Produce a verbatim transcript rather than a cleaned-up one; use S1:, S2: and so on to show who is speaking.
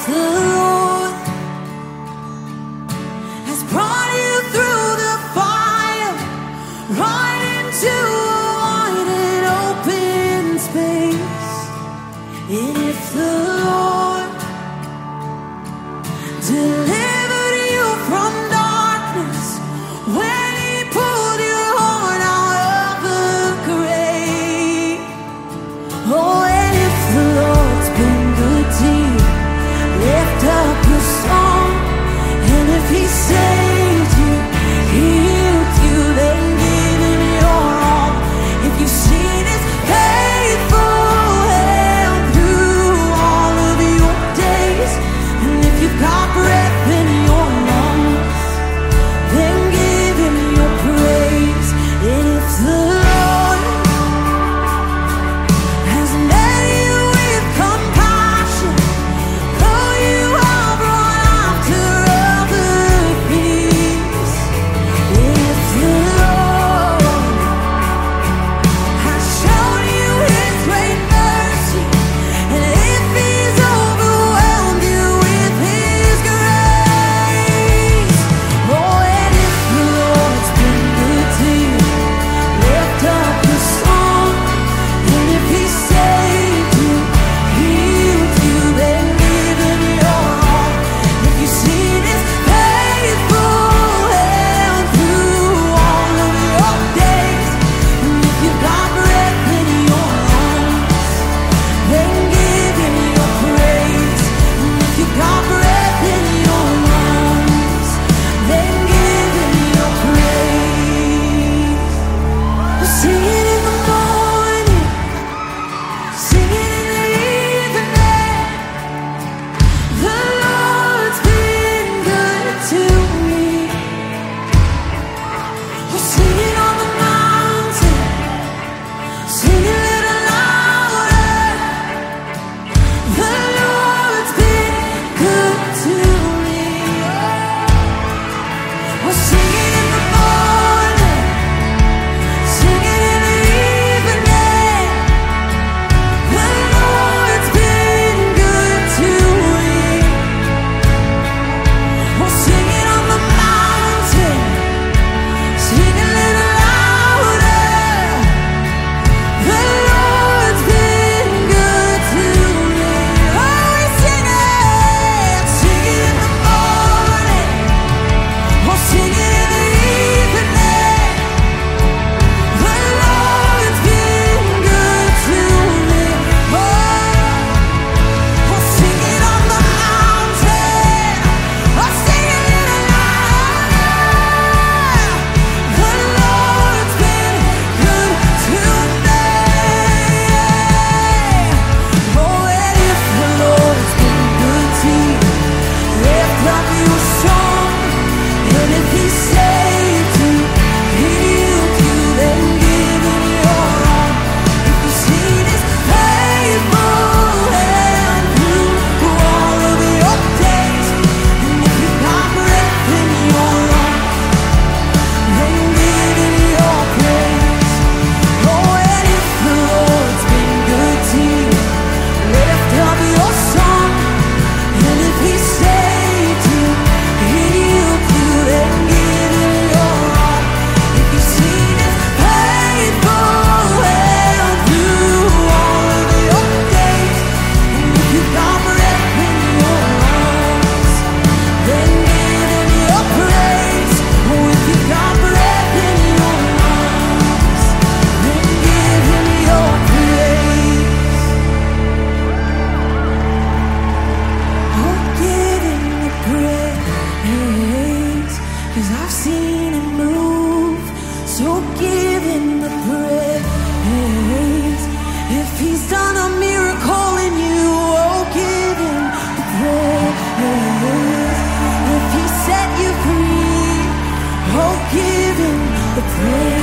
S1: the Lord has brought you through the fire, right into a wide and open space. And if the Lord delivered you from darkness when He pulled your heart out of the grave, oh, and if the Lord's been good to you, lift up your song. And if He saved you, healed you, then give Him your all. If you've seen His faithful hand through all of your days, and if you've got breath in your lungs, then give Him your praise. And if the Lord has met you with compassion, though you have run after other things, if the Lord has shown you His great mercy, and if He's overwhelmed you with His grace, oh, and if the Lord's been good to you, lift up your song. And if He saved you, healed you, then give Him your all. If you've seen His faithful hand through all of your days, and if you've got breath in your lungs, then give Him your praise. And if you've got breath in your lungs, then give Him your praise. Sing it in the morning, sing it in the evening. The Lord's been good to me. Oh, sing it on the mountain, sing it a little louder. The Lord's been good to me. Oh, sing it in the morning, sing it in the evening. The Lord's been good to me. Oh, sing it on the mountain, sing a little louder. The Lord's been good to me. Oh, we sing it, sing it in the morning. Oh, sing it in the evening. The Lord's been good to me. Oh, oh, sing it on the mountain. Oh, sing it a little louder. The Lord's been good to me. Oh, and if the Lord's been good to you, lift up your song. And if He saved you, healed you, then give Him your all. If you've seen His faithful hand through all of your days, and if you've got breath in your lungs, then give Him your praise. Oh, and if the Lord's been good to you, lift up your song. And if He saved you, healed you, then give Him your all. If you've seen His faithful hand through all of your days, and if you've got breath in your lungs, then give Him your praise. Oh, if you've got breath in your lungs, then give Him your praise. Oh, give Him the praise, 'cause I've seen Him move. So give Him the praise. If He's done a miracle in you, oh, give Him the praise. If He set you free, oh, give Him the praise.